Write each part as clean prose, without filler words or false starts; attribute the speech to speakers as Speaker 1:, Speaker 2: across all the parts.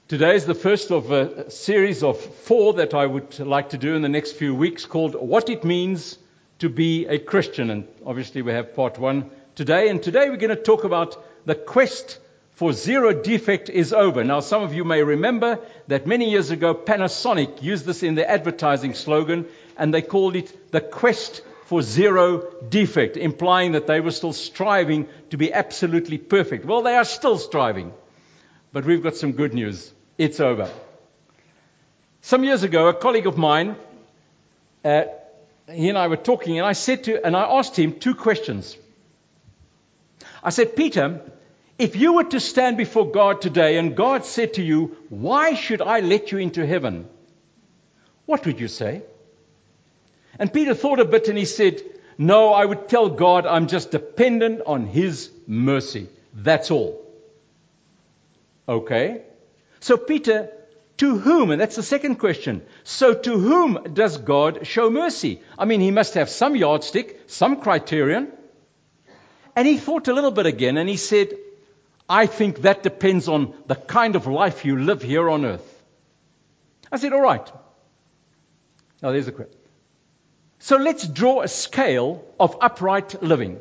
Speaker 1: Today is the first of a series of 4 that I would like to do in the next few weeks called What It Means to Be a Christian. And obviously we have part 1 today. And today we're going to talk about the quest for zero defect is over. Now some of you may remember that many years ago Panasonic used this in their advertising slogan, and they called it the quest for zero defect, implying that they were still striving to be absolutely perfect. Well, they are still striving. But we've got some good news. It's over. Some years ago, a colleague of mine, he and I were talking, and I asked him 2 questions. I said, Peter, if you were to stand before God today and God said to you, why should I let you into heaven? What would you say? And Peter thought a bit and he said, no, I would tell God I'm just dependent on His mercy. That's all. Okay. So Peter, to whom? And that's the second question. So to whom does God show mercy? I mean, He must have some yardstick, some criterion. And he thought a little bit again and he said, I think that depends on the kind of life you live here on earth. I said, all right. Now there's the question. So let's draw a scale of upright living.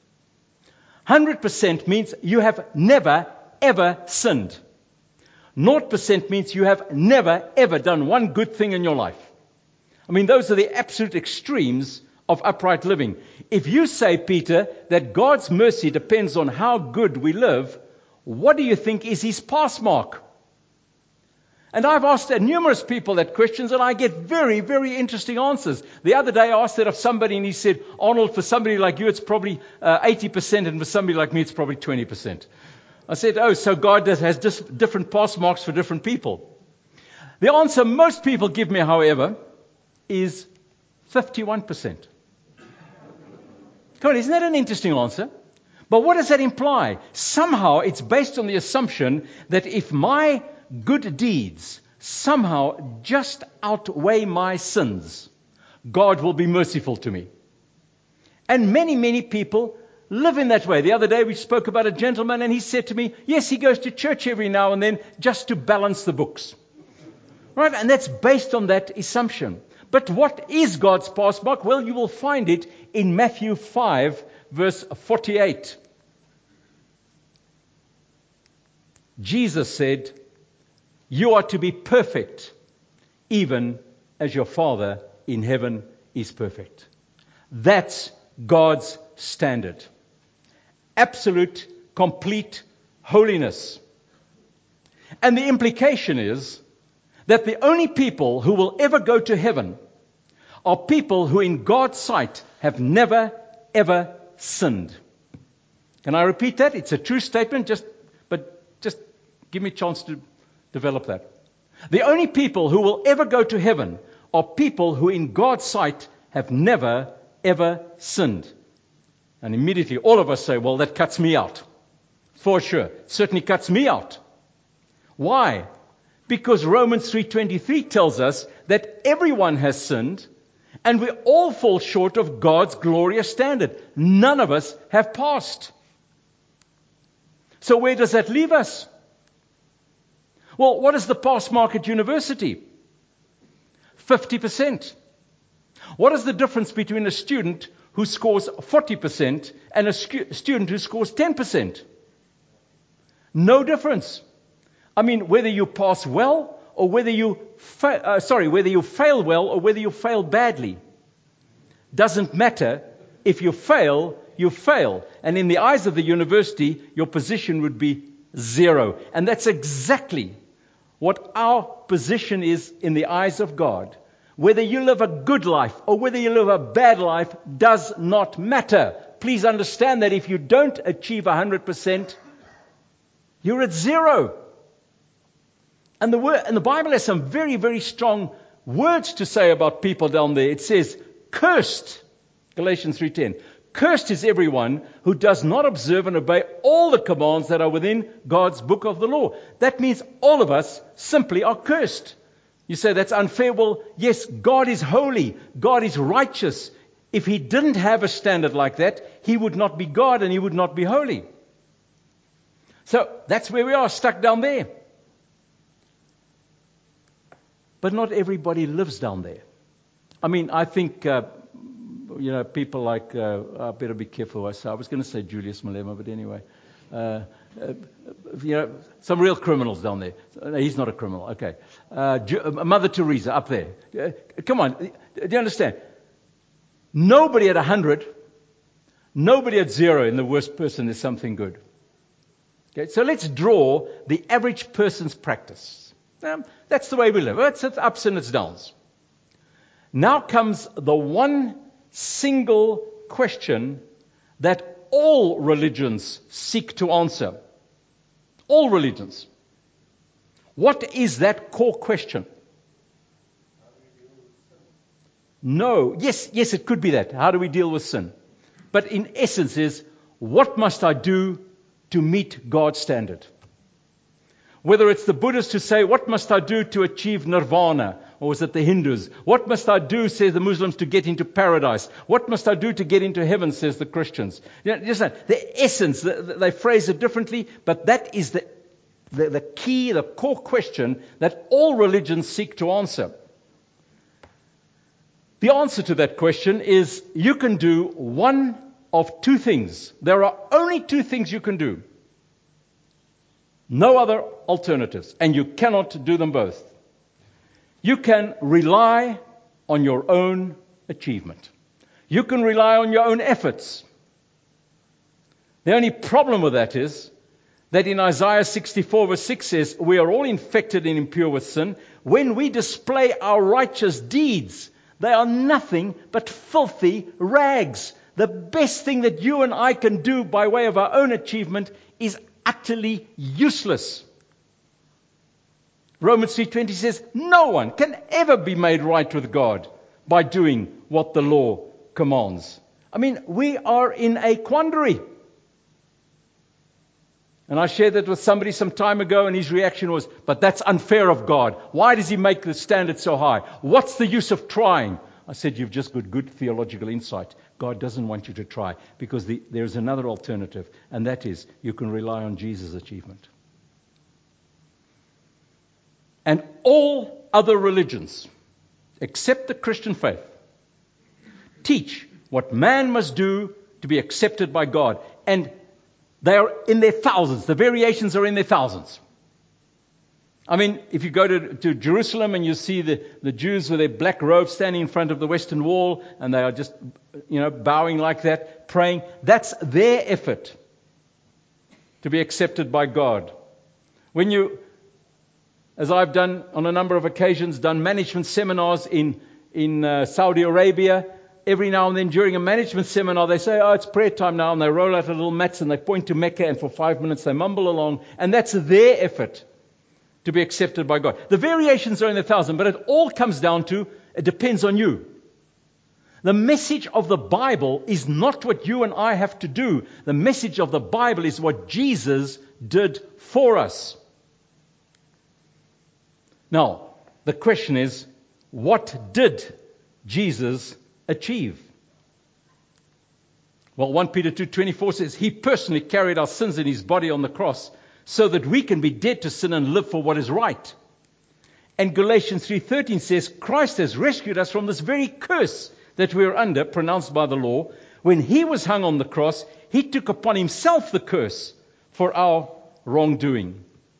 Speaker 1: 100% means you have never ever sinned. 0% means you have never ever done one good thing in your life. I mean, those are the absolute extremes of upright living. If you say, Peter, that God's mercy depends on how good we live, what do you think is His pass mark? And I've asked numerous people that questions, and I get very, very interesting answers. The other day I asked that of somebody, and he said, Arnold, for somebody like you, it's probably 80%, and for somebody like me, it's probably 20%. I said, oh, so God has different pass marks for different people. The answer most people give me, however, is 51%. Come on, isn't that an interesting answer? But what does that imply? Somehow it's based on the assumption that if my good deeds somehow just outweigh my sins, God will be merciful to me. And many, many people live in that way. The other day we spoke about a gentleman and he said to me, yes, he goes to church every now and then just to balance the books. Right? And that's based on that assumption. But what is God's pass mark? Well, you will find it in Matthew 5, verse 48. Jesus said, you are to be perfect, even as your Father in heaven is perfect. That's God's standard. Absolute, complete holiness. And the implication is that the only people who will ever go to heaven are people who in God's sight have never, ever sinned. Can I repeat that? It's a true statement, but give me a chance to develop that. The only people who will ever go to heaven are people who in God's sight have never, ever sinned. And immediately all of us say, well, that cuts me out. For sure. It certainly cuts me out. Why? Because Romans 3:23 tells us that everyone has sinned and we all fall short of God's glorious standard. None of us have passed. So where does that leave us? Well, what is the pass mark at university? 50%. What is the difference between a student who scores 40% and a student who scores 10%? No difference. I mean, whether you pass well or whether you fail well or whether you fail badly. Doesn't matter. If you fail, you fail. And in the eyes of the university, your position would be 0. And that's exactly what our position is in the eyes of God. Whether you live a good life or whether you live a bad life does not matter. Please understand that if you don't achieve 100%, you're at 0. And the Bible has some very, very strong words to say about people down there. It says, cursed, Galatians 3:10. Cursed is everyone who does not observe and obey all the commands that are within God's book of the law. That means all of us simply are cursed. You say that's unfair. Well, yes, God is holy. God is righteous. If He didn't have a standard like that, He would not be God and He would not be holy. So that's where we are, stuck down there. But not everybody lives down there. I mean, I think, people like, I better be careful what I say. I was going to say Julius Malema, but anyway. Some real criminals down there. No, he's not a criminal. Okay. Mother Teresa up there. Come on. Do you understand? Nobody at 100, nobody at 0 in the worst person is something good. Okay. So let's draw the average person's practice. That's the way we live. It's ups and it's downs. Now comes the one single question that all religions seek to answer. All religions. What is that core question? No. Yes, it could be that. How do we deal with sin? But in essence is, what must I do to meet God's standard? Whether it's the Buddhists who say, what must I do to achieve nirvana? Or is it the Hindus? What must I do, says the Muslims, to get into paradise? What must I do to get into heaven, says the Christians? The essence, they phrase it differently, but that is the key, the core question that all religions seek to answer. The answer to that question is, you can do one of two things. There are only two things you can do. No other alternatives, and you cannot do them both. You can rely on your own achievement. You can rely on your own efforts. The only problem with that is that in Isaiah 64 verse 6 says, we are all infected and impure with sin. When we display our righteous deeds, they are nothing but filthy rags. The best thing that you and I can do by way of our own achievement is utterly useless. Romans 3:20 says, no one can ever be made right with God by doing what the law commands. I mean, we are in a quandary. And I shared that with somebody some time ago, and his reaction was, but that's unfair of God. Why does he make the standard so high? What's the use of trying? I said, you've just got good theological insight. God doesn't want you to try, because there's another alternative, and that is you can rely on Jesus' achievement. And all other religions, except the Christian faith, teach what man must do to be accepted by God. And they are in their thousands. The variations are in their thousands. I mean, if you go to Jerusalem and you see the Jews with their black robes standing in front of the Western Wall, and they are just, bowing like that, praying, that's their effort to be accepted by God. When you, as I've done on a number of occasions, done management seminars in Saudi Arabia, every now and then during a management seminar, they say, it's prayer time now, and they roll out a little mats and they point to Mecca, and for 5 minutes they mumble along, and that's their effort to be accepted by God. The variations are in the thousand, but it all comes down to, it depends on you. The message of the Bible is not what you and I have to do. The message of the Bible is what Jesus did for us. Now, the question is, what did Jesus achieve? Well, 1 Peter 2:24 says, he personally carried our sins in his body on the cross so that we can be dead to sin and live for what is right. And Galatians 3:13 says, Christ has rescued us from this very curse that we are under, pronounced by the law. When he was hung on the cross, he took upon himself the curse for our wrongdoing.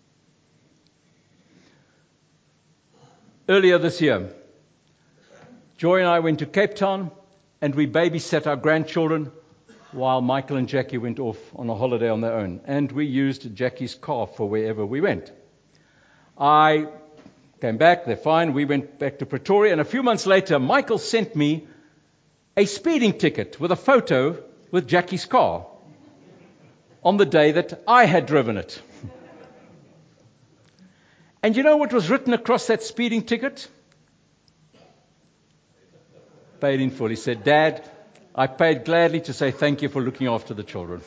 Speaker 1: Earlier this year, Joy and I went to Cape Town, and we babysat our grandchildren while Michael and Jackie went off on a holiday on their own. And we used Jackie's car for wherever we went. I came back, they're fine. We went back to Pretoria, and a few months later, Michael sent me a speeding ticket with a photo with Jackie's car on the day that I had driven it. And you know what was written across that speeding ticket? Paid in full. He said, Dad, I paid gladly to say thank you for looking after the children.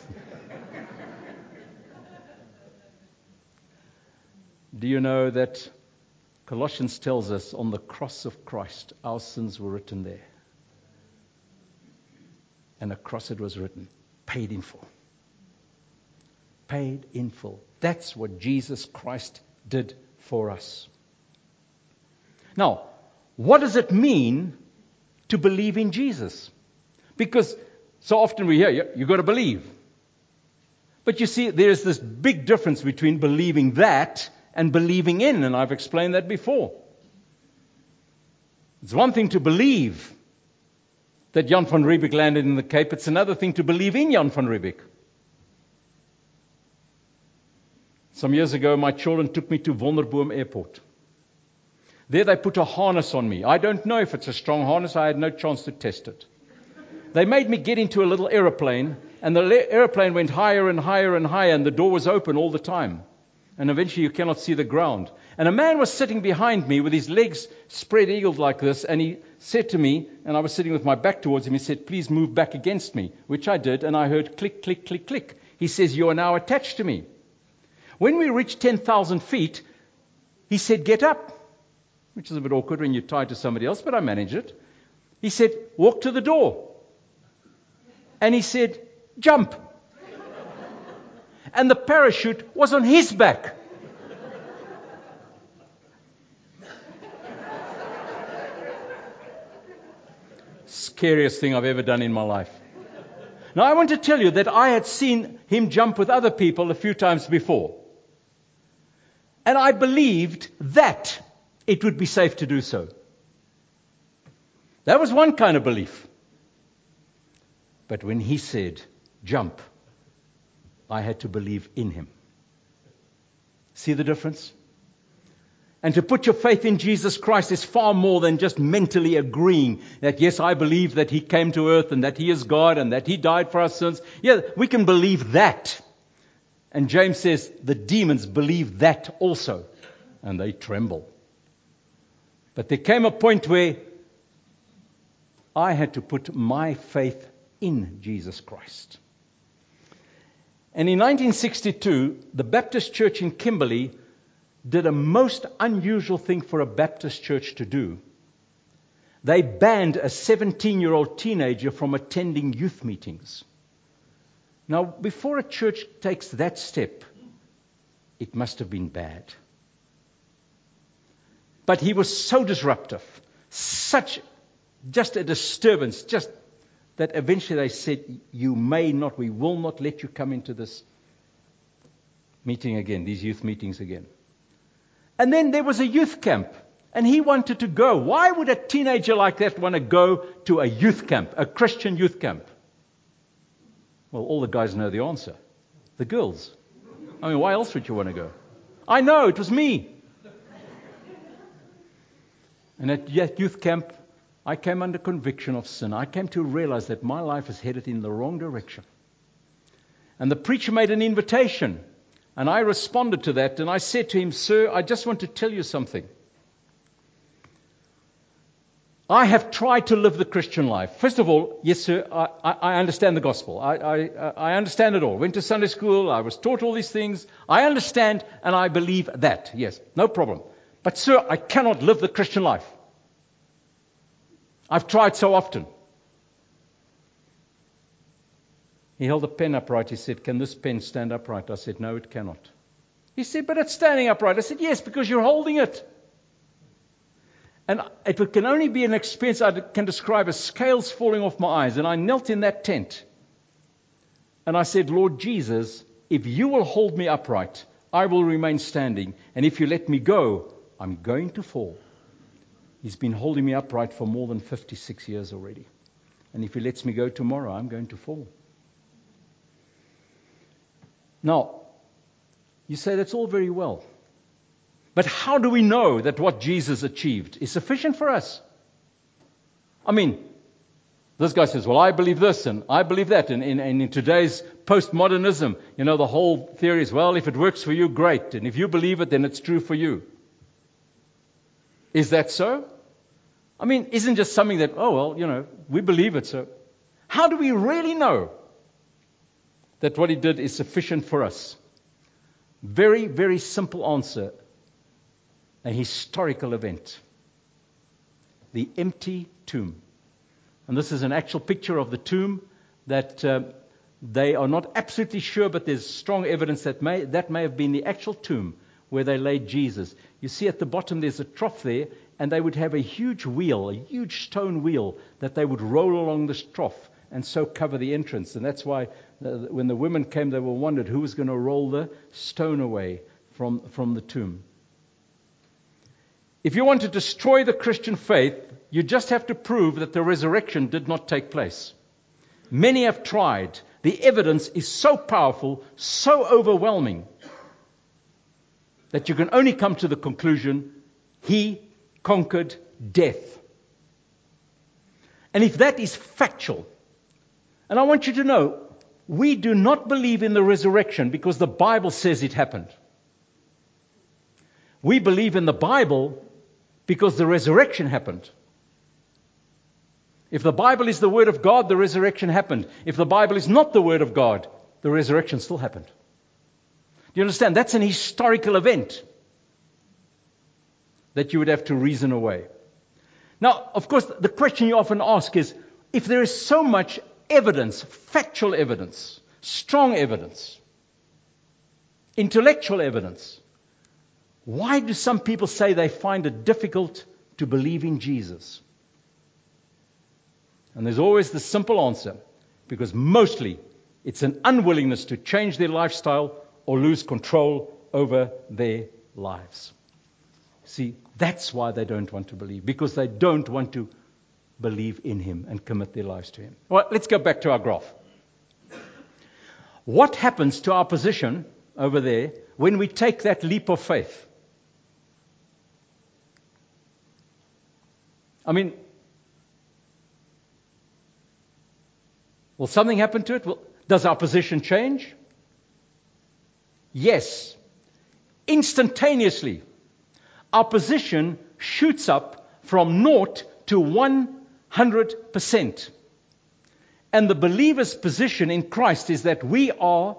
Speaker 1: Do you know that Colossians tells us on the cross of Christ, our sins were written there. And across it was written, paid in full. Paid in full. That's what Jesus Christ did for us. Now, what does it mean to believe in Jesus? Because so often we hear, you've got to believe. But you see, there's this big difference between believing that and believing in, and I've explained that before. It's one thing to believe that Jan van Riebeeck landed in the Cape. It's another thing to believe in Jan van Riebeeck. Some years ago, my children took me to Wonderboom Airport. There they put a harness on me. I don't know if it's a strong harness. I had no chance to test it. They made me get into a little aeroplane, and the aeroplane went higher and higher and higher, and the door was open all the time. And eventually you cannot see the ground. And a man was sitting behind me with his legs spread eagled like this, and he said to me, and I was sitting with my back towards him, he said, please move back against me, which I did, and I heard click, click, click, click. He says, you are now attached to me. When we reached 10,000 feet, he said, get up, which is a bit awkward when you're tied to somebody else, but I managed it. He said, walk to the door. And he said, jump. And the parachute was on his back. Scariest thing I've ever done in my life. Now, I want to tell you that I had seen him jump with other people a few times before. And I believed that it would be safe to do so. That was one kind of belief. But when he said, jump, I had to believe in him. See the difference? And to put your faith in Jesus Christ is far more than just mentally agreeing that, yes, I believe that he came to earth and that he is God and that he died for our sins. Yeah, we can believe that. And James says the demons believe that also, and they tremble. But there came a point where I had to put my faith in Jesus Christ. And in 1962, the Baptist Church in Kimberley did a most unusual thing for a Baptist church to do. They banned a 17-year-old teenager from attending youth meetings. Now, before a church takes that step, it must have been bad. But he was so disruptive, such just a disturbance, just that eventually they said, you may not, we will not let you come into this meeting again, these youth meetings again. And then there was a youth camp, and he wanted to go. Why would a teenager like that want to go to a youth camp, a Christian youth camp? Well, all the guys know the answer. The girls. I mean, why else would you want to go? I know, it was me. And at youth camp, I came under conviction of sin. I came to realize that my life is headed in the wrong direction. And the preacher made an invitation. And I responded to that. And I said to him, sir, I just want to tell you something. I have tried to live the Christian life. First of all, yes, sir, I understand the gospel. I understand it all. Went to Sunday school. I was taught all these things. I understand and I believe that. Yes, no problem. But, sir, I cannot live the Christian life. I've tried so often. He held the pen upright. He said, can this pen stand upright? I said, no, it cannot. He said, but it's standing upright. I said, yes, because you're holding it. And it can only be an experience I can describe as scales falling off my eyes. And I knelt in that tent. And I said, Lord Jesus, if you will hold me upright, I will remain standing. And if you let me go, I'm going to fall. He's been holding me upright for more than 56 years already. And if he lets me go tomorrow, I'm going to fall. Now, you say that's all very well. But how do we know that what Jesus achieved is sufficient for us? I mean, this guy says, well, I believe this and I believe that. And in today's postmodernism, the whole theory is, well, if it works for you, great. And if you believe it, then it's true for you. Is that so? I mean, isn't just something that, oh, well, we believe it. So how do we really know that what he did is sufficient for us? Very, very simple answer. A historical event. The empty tomb. And this is an actual picture of the tomb that they are not absolutely sure, but there's strong evidence that may have been the actual tomb where they laid Jesus. You see at the bottom there's a trough there, and they would have a huge wheel, a huge stone wheel that they would roll along this trough and so cover the entrance. And that's why when the women came, they were wondered who was going to roll the stone away from the tomb. If you want to destroy the Christian faith, you just have to prove that the resurrection did not take place. Many have tried. The evidence is so powerful, so overwhelming, that you can only come to the conclusion, He conquered death. And if that is factual, and I want you to know, we do not believe in the resurrection because the Bible says it happened. We believe in the Bible because the resurrection happened. If the Bible is the Word of God, the resurrection happened. If the Bible is not the Word of God, the resurrection still happened. Do you understand? That's an historical event that you would have to reason away. Now, of course, the question you often ask is, if there is so much evidence, factual evidence, strong evidence, intellectual evidence, why do some people say they find it difficult to believe in Jesus? And there's always the simple answer, because mostly it's an unwillingness to change their lifestyle or lose control over their lives. See, that's why they don't want to believe, because they don't want to believe in Him and commit their lives to Him. Well, let's go back to our graph. What happens to our position over there when we take that leap of faith? I mean, will something happen to it? Does our position change? Yes. Instantaneously, our position shoots up from 0 to 100%. And the believer's position in Christ is that we are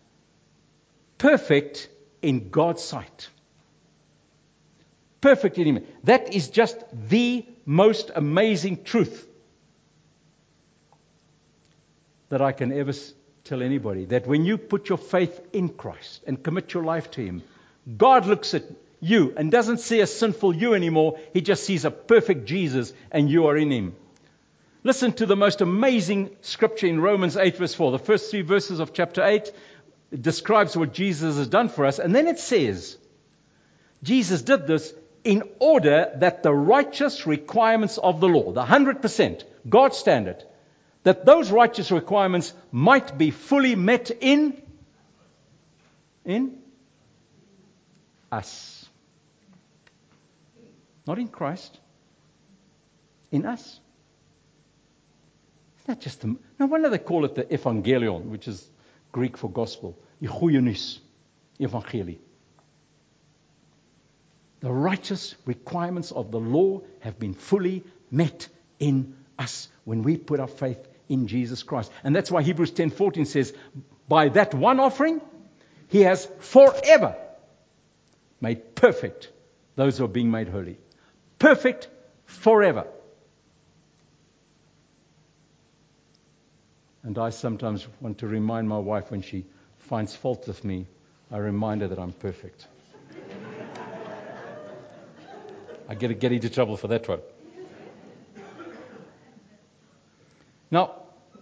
Speaker 1: perfect in God's sight. Perfect in Him. That is just the most amazing truth that I can ever tell anybody. That when you put your faith in Christ and commit your life to Him, God looks at you and doesn't see a sinful you anymore. He just sees a perfect Jesus, and you are in Him. Listen to the most amazing scripture in Romans 8 verse 4. The first 3 verses of chapter 8 describes what Jesus has done for us. And then it says, Jesus did this in order that the righteous requirements of the law, the 100%, God's standard, that those righteous requirements might be fully met in us. Not in Christ, in us. Isn't that just no wonder they call it the Evangelion, which is Greek for gospel. Die goeie nuus, evangelie. The righteous requirements of the law have been fully met in us when we put our faith in Jesus Christ. And that's why Hebrews 10:14 says, by that one offering, He has forever made perfect those who are being made holy. Perfect forever. And I sometimes want to remind my wife when she finds fault with me, I remind her that I'm perfect. I get into trouble for that one. Now,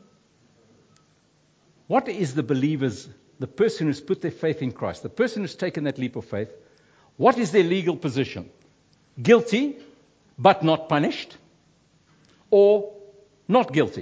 Speaker 1: what is the person who's put their faith in Christ, the person who's taken that leap of faith, what is their legal position? Guilty, but not punished, or not guilty?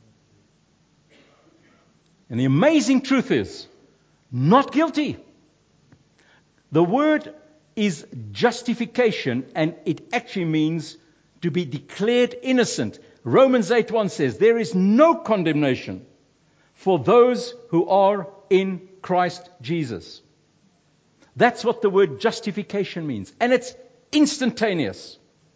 Speaker 1: And the amazing truth is, not guilty. The word is justification, and it actually means to be declared innocent. Romans 8:1 says, there is no condemnation for those who are in Christ Jesus. That's what the word justification means. And it's instantaneous.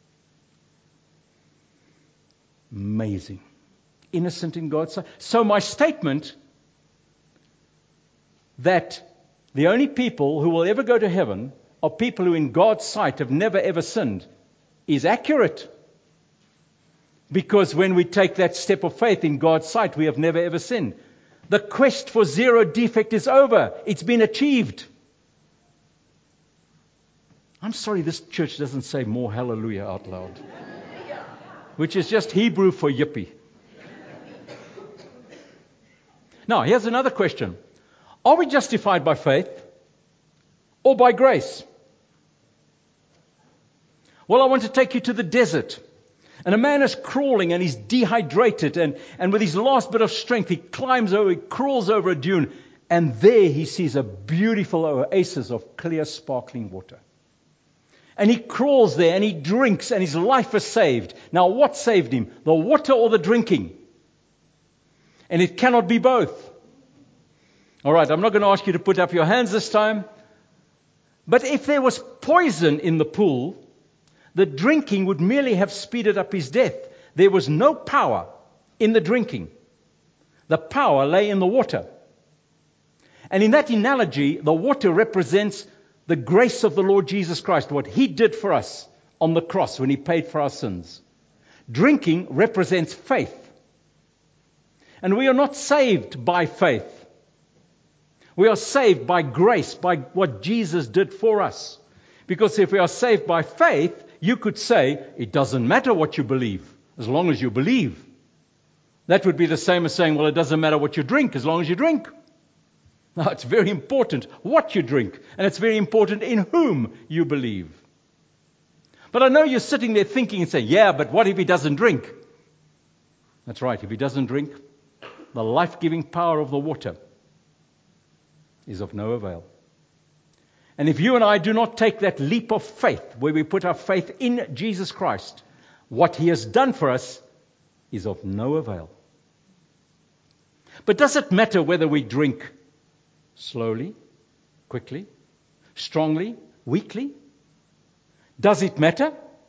Speaker 1: Amazing. Innocent in God's sight. So my statement that the only people who will ever go to heaven are people who in God's sight have never ever sinned is accurate. Because when we take that step of faith in God's sight, we have never ever sinned. The quest for zero defect is over. It's been achieved. I'm sorry this church doesn't say more hallelujah out loud, which is just Hebrew for yippee. Now, here's another question. Are we justified by faith or by grace? Well, I want to take you to the desert. And a man is crawling and he's dehydrated. And with his last bit of strength, he crawls over a dune. And there he sees a beautiful oasis of clear, sparkling water. And he crawls there and he drinks and his life is saved. Now, what saved him? The water or the drinking? And it cannot be both. All right, I'm not going to ask you to put up your hands this time. But if there was poison in the pool, the drinking would merely have speeded up his death. There was no power in the drinking. The power lay in the water. And in that analogy, the water represents the grace of the Lord Jesus Christ, what He did for us on the cross when He paid for our sins. Drinking represents faith. And we are not saved by faith. We are saved by grace, by what Jesus did for us. Because if we are saved by faith, you could say, it doesn't matter what you believe, as long as you believe. That would be the same as saying, well, it doesn't matter what you drink, as long as you drink. Now, it's very important what you drink, and it's very important in whom you believe. But I know you're sitting there thinking and saying, yeah, but what if he doesn't drink? That's right, if he doesn't drink, the life-giving power of the water is of no avail. And if you and I do not take that leap of faith, where we put our faith in Jesus Christ, what He has done for us is of no avail. But does it matter whether we drink slowly, quickly, strongly, weakly? Does it matter?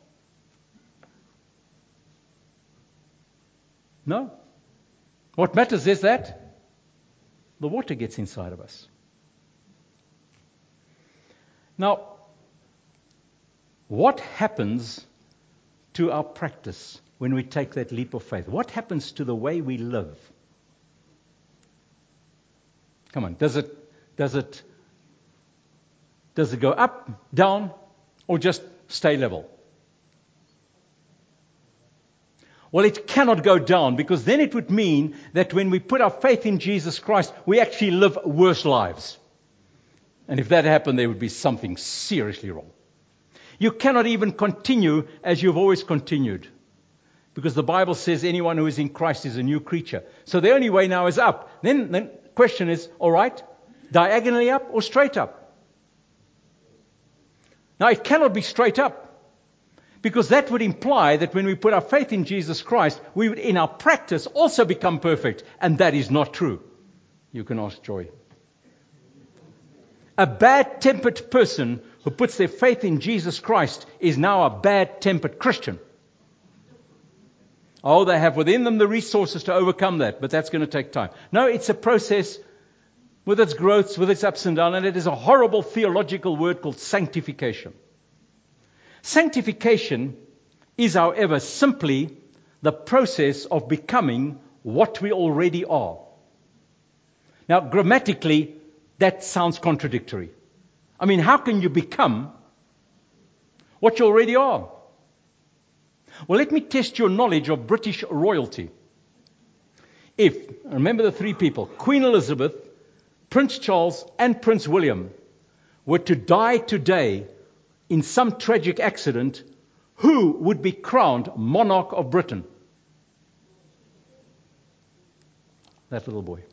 Speaker 1: No. What matters is that the water gets inside of us. Now, what happens to our practice when we take that leap of faith? What happens to the way we live? Come on, does it go up, down, or just stay level? Well, it cannot go down, because then it would mean that when we put our faith in Jesus Christ, we actually live worse lives. And if that happened, there would be something seriously wrong. You cannot even continue as you've always continued, because the Bible says anyone who is in Christ is a new creature. So the only way now is up. Then the question is, all right, diagonally up or straight up? Now, it cannot be straight up, because that would imply that when we put our faith in Jesus Christ, we would in our practice also become perfect. And that is not true. You can ask Joy. A bad-tempered person who puts their faith in Jesus Christ is now a bad-tempered Christian. Oh, they have within them the resources to overcome that, but that's going to take time. No, it's a process with its growths, with its ups and downs, and it is a horrible theological word called sanctification. Sanctification is, however, simply the process of becoming what we already are. Now, grammatically, that sounds contradictory. I mean, how can you become what you already are? Well, let me test your knowledge of British royalty. Remember the three people, Queen Elizabeth, Prince Charles, and Prince William, were to die today in some tragic accident, who would be crowned monarch of Britain? That little boy.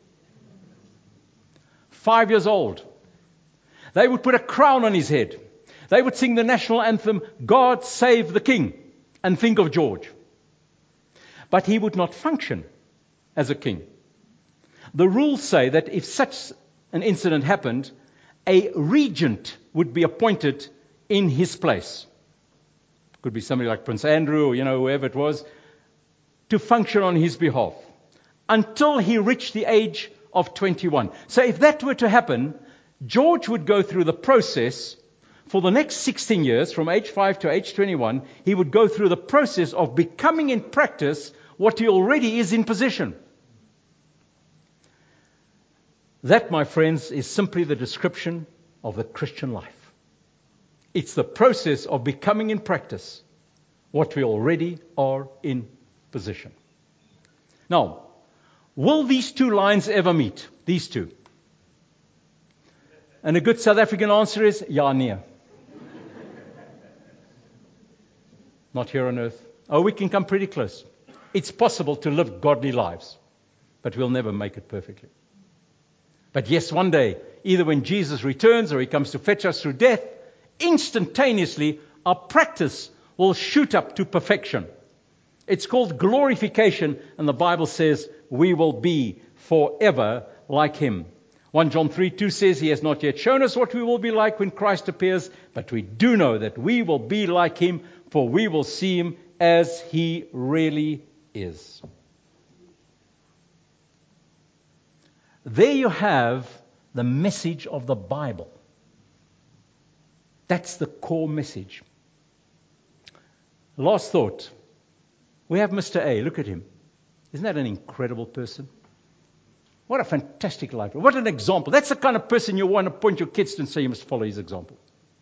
Speaker 1: 5 years old. They would put a crown on his head. They would sing the national anthem, God Save the King, and think of George. But he would not function as a king. The rules say that if such an incident happened, a regent would be appointed in his place. Could be somebody like Prince Andrew or, whoever it was, to function on his behalf until he reached the age of 21. So if that were to happen, George would go through the process for the next 16 years, from age 5 to age 21, he would go through the process of becoming in practice what he already is in position. That, my friends, is simply the description of the Christian life. It's the process of becoming in practice what we already are in position. Now, will these two lines ever meet? These two. And a good South African answer is, ja, nee. Not here on earth. Oh, we can come pretty close. It's possible to live godly lives, but we'll never make it perfectly. But yes, one day, either when Jesus returns or He comes to fetch us through death, instantaneously our practice will shoot up to perfection. It's called glorification, and the Bible says we will be forever like Him. 1 John 3:2 says He has not yet shown us what we will be like when Christ appears, but we do know that we will be like Him, for we will see Him as He really is. There you have the message of the Bible. That's the core message. Last thought. We have Mr. A. Look at him. Isn't that an incredible person? What a fantastic life. What an example. That's the kind of person you want to point your kids to and say you must follow his example.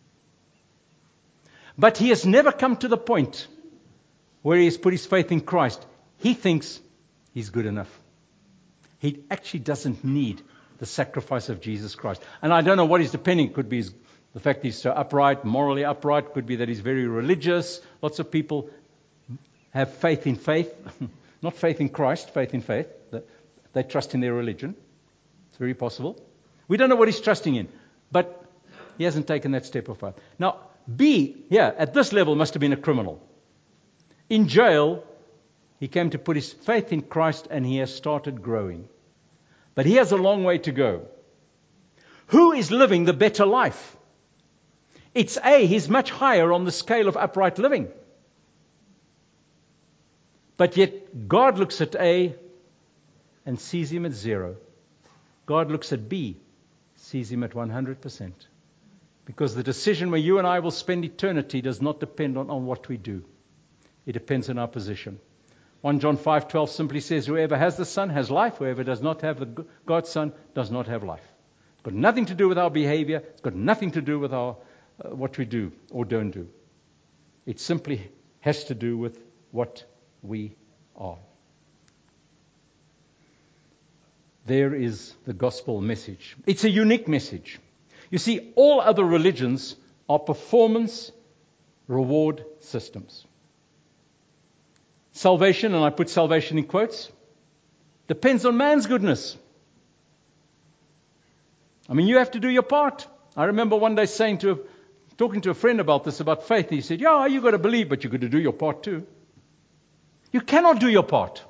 Speaker 1: But he has never come to the point where he has put his faith in Christ. He thinks he's good enough. He actually doesn't need the sacrifice of Jesus Christ. And I don't know what he's depending. It could be the fact he's so upright, morally upright. It could be that he's very religious. Lots of people have faith in faith. Not faith in Christ, faith in faith. They trust in their religion. It's very possible. We don't know what he's trusting in. But he hasn't taken that step of faith. Now, B, at this level must have been a criminal. In jail, he came to put his faith in Christ and he has started growing. But he has a long way to go. Who is living the better life? It's A, he's much higher on the scale of upright living. But yet God looks at A and sees him at 0. God looks at B, sees him at 100%. Because the decision where you and I will spend eternity does not depend on what we do. It depends on our position. 1 John 5:12 simply says, whoever has the Son has life. Whoever does not have the God's Son does not have life. It's got nothing to do with our behavior. It's got nothing to do with our what we do or don't do. It simply has to do with what we are. There is the gospel message. It's a unique message. You see, all other religions are performance reward systems. Salvation, and I put salvation in quotes, depends on man's goodness. I mean, you have to do your part. I remember one day talking to a friend about this, about faith. He said, yeah, you've got to believe, but you've got to do your part too. You cannot do your part.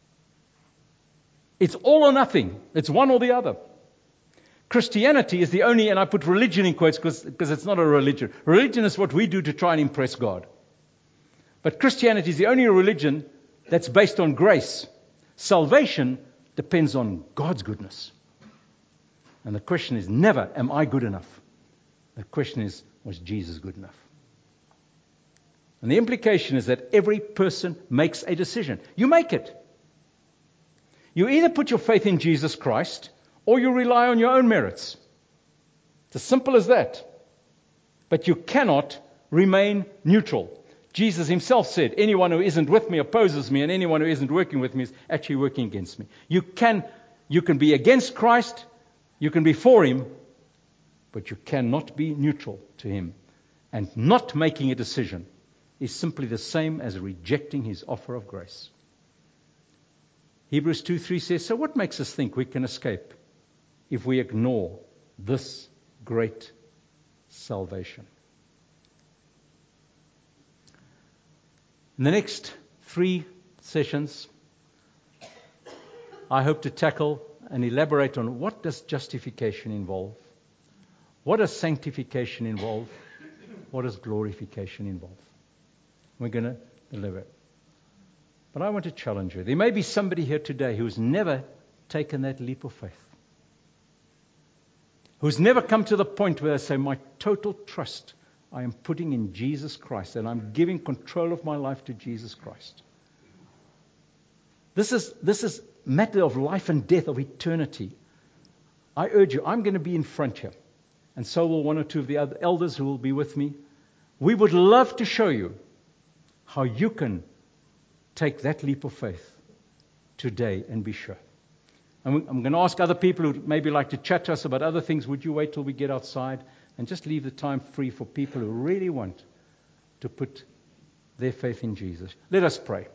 Speaker 1: It's all or nothing. It's one or the other. Christianity is the only, and I put religion in quotes because it's not a religion. Religion is what we do to try and impress God. But Christianity is the only religion that's based on grace. Salvation depends on God's goodness. And the question is never, am I good enough? The question is, was Jesus good enough? And the implication is that every person makes a decision. You make it. You either put your faith in Jesus Christ or you rely on your own merits. It's as simple as that. But you cannot remain neutral. Jesus himself said, anyone who isn't with me opposes me, and anyone who isn't working with me is actually working against me. You can be against Christ, you can be for him, but you cannot be neutral to him. And not making a decision is simply the same as rejecting his offer of grace. Hebrews 2:3 says, so what makes us think we can escape if we ignore this great salvation? In the next 3 sessions, I hope to tackle and elaborate on what does justification involve? What does sanctification involve? What does glorification involve? We're going to deliver it. But I want to challenge you. There may be somebody here today who's never taken that leap of faith. Who's never come to the point where they say, my total trust I am putting in Jesus Christ, and I'm giving control of my life to Jesus Christ. This is matter of life and death, of eternity. I urge you, I'm going to be in front here. And so will one or two of the other elders who will be with me. We would love to show you how you can take that leap of faith today and be sure. I'm going to ask other people who maybe like to chat to us about other things. Would you wait till we get outside and just leave the time free for people who really want to put their faith in Jesus? Let us pray.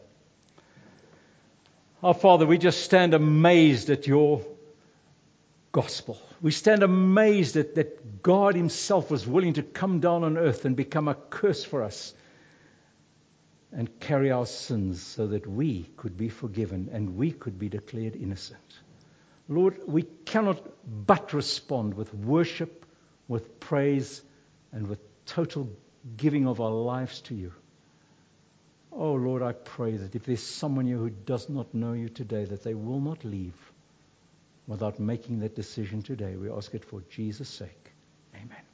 Speaker 1: Our Father, we just stand amazed at your gospel. We stand amazed that God himself was willing to come down on earth and become a curse for us and carry our sins so that we could be forgiven and we could be declared innocent. Lord, we cannot but respond with worship, with praise, and with total giving of our lives to you. Oh Lord, I pray that if there's someone here who does not know you today, that they will not leave without making that decision today. We ask it for Jesus' sake. Amen.